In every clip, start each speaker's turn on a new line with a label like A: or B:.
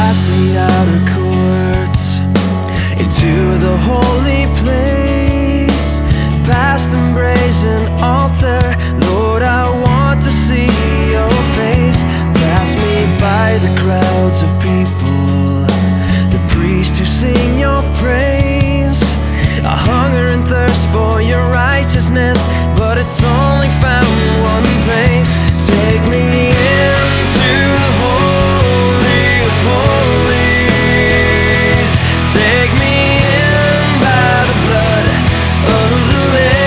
A: past the outer courts, into the holy place, past the brazen altar. Lord, I want to see your face. Pass me by the crowds of people, the priests who sing your praise. I hunger and thirst for your righteousness, but it's only found one place. Take me into the holy of holies. Take me in by the blood of the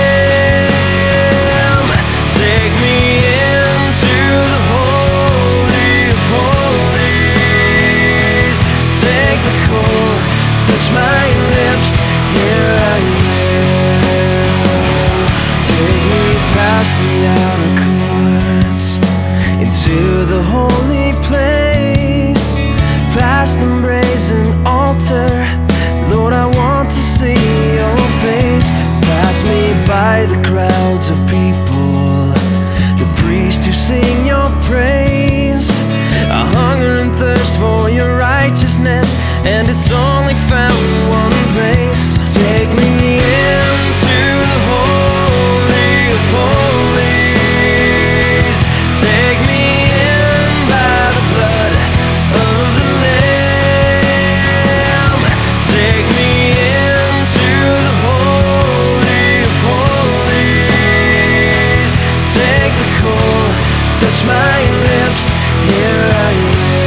A: Lamb. Take me into the holy of holies. Take the core, touch my lips, here I am. Take me past the outer courts, into the holy place, past the brazen altar. Lord, I want to see your face. Pass me by the crowds of people, the priests who sing your praise. I hunger and thirst for your righteousness, and it's only found one place. Take me into the holy of holies. Take me in by the blood of the Lamb. Take me into the holy of holies. Take the core, touch my lips, here I am.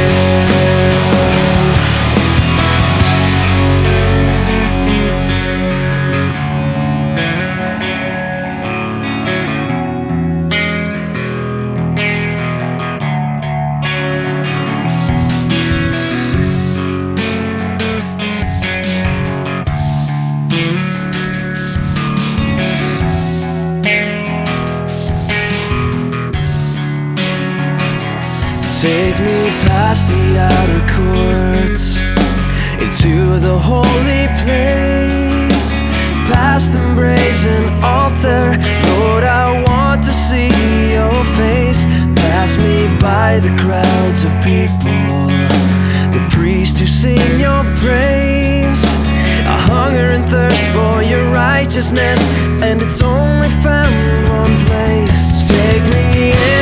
A: Take me past the outer courts, into the holy place, past the brazen altar. Lord, I want to see your face. Pass me by the crowds of people, the priests who sing your praise. I hunger and thirst for your righteousness, and it's only found one place. Take me in